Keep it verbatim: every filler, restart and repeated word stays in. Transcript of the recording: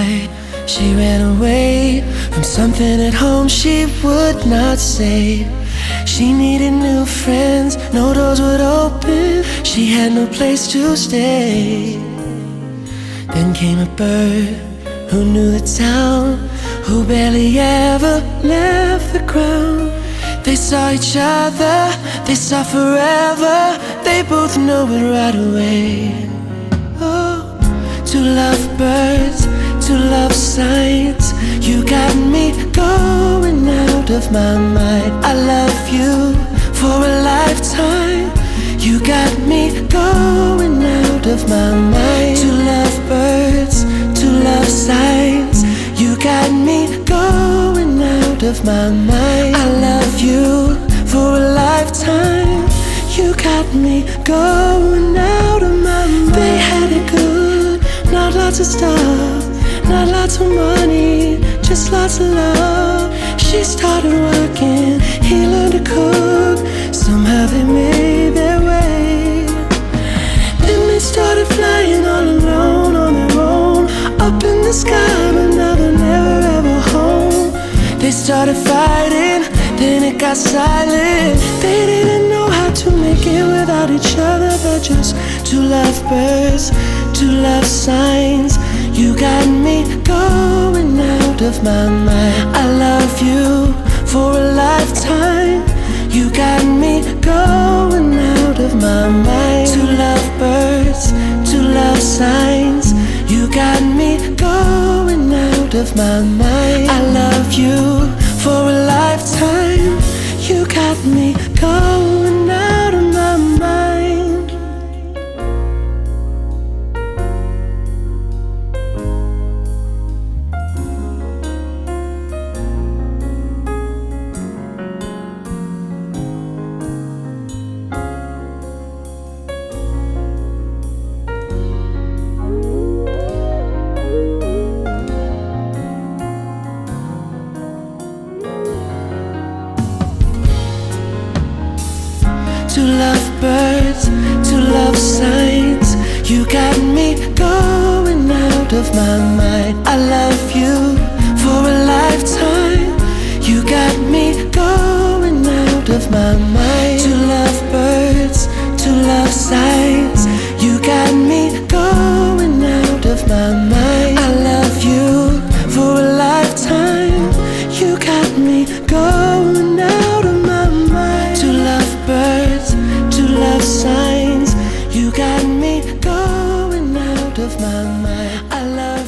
fight. She ran away from something at home she would not say. She needed new friends, no doors would open. She had no place to stay. Then came a bird who knew the town, who barely ever left the ground. They saw each other, they saw forever. They both know it right away. Oh, two lovebirds, two love signs. You got me going out of my mind. I love you for a lifetime. You got me going out of my mind. Two lovebirds, two love signs. You got me going out of my mind. I love you for a lifetime. You got me going out of my mind. They had it good, not lots of stuff, not lots of money, just lots of love. She started working, he learned to cook. Somehow they made their way. Then they started flying all alone on their own, up in the sky, but now they're never ever home. They started fighting, then it got silent. They didn't know how to make it without each other. They're just two lovebirds, two love signs. You got me going out of my mind. I love you for a lifetime. You got me going out of my mind. Two lovebirds, two love signs. You got me going out of my mind. I love you for a lifetime. You got me going out of my mind. Two lovebirds, two love signs. You got me going out of my mind. I love you for a lifetime. You got me going out of my mind. Two lovebirds, two love signs. You got me going out of my mind. I love you for a lifetime. You got me going out of my mind. Two lovebirds, two love signs. You got me going out of my mind. I love